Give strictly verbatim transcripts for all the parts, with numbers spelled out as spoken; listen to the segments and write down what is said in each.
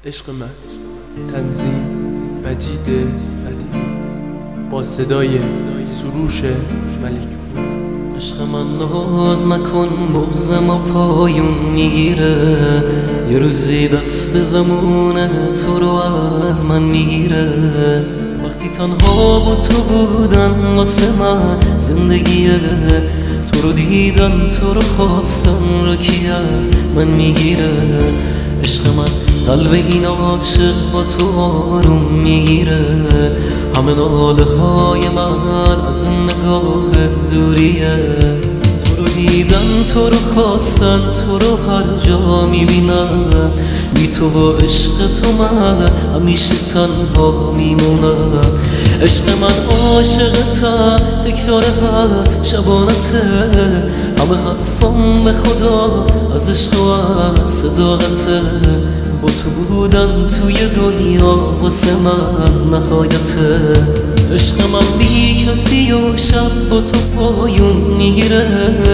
عشق من تنظیم مجید فتحی با صدای سروش ملک. عشق من ناز نکن، بغضم و پایون میگیره، یه روزی دست زمونه تو رو از من میگیره. وقتی تنها با تو بودن واسه من زندگیه، تو رو دیدن تو رو خواستن رو کی از من میگیره. عشق من قلب این عاشق با تو آروم میگیره، همه ناله های من از نگاه دوریه. تو رو دیدن تو رو خواستن تو رو هر جا میبینم، بی تو و عشق تو من همیشه تنها میمونم. عشق من عاشقتم، تکرار هر شبانته، همه حرفم به خدا از عشق و از صداقته. با تو بودن توی دنیا واسه من نهایته. عشق من بی کسی و شب با تو پایون میگیره،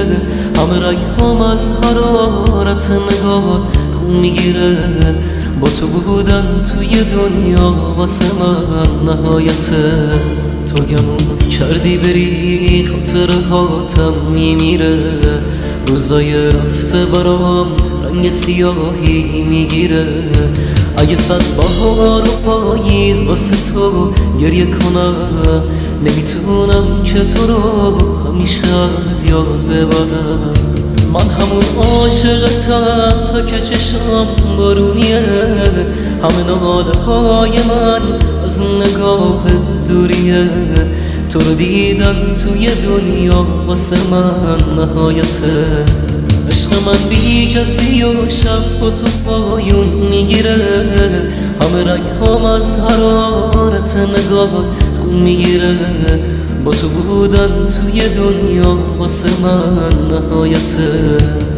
همه رگم از حرارت نگاهات خون میگیره. با تو بودن توی دنیا واسه من نهایته. تو گمون کردی بری خاطر هاتم میمیره، روزای رفته برام رنگ سیاهی میگیره. اگه صد بهار و پاییز واسه تو گریه کنم، نمیتونم که تو رو همیشه از یاد ببرم. من همون عاشقتم تا که چشم بارونیه، همه ناله های من از نگاه دوریه. تو رو دیدن توی دنیا واسه من نهایته. عشق من بی کسی و شب با تو پایون میگیره، همه رگم از حرارت نگاه خون میگیره. با تو بودن توی دنیا واسه من نهایته.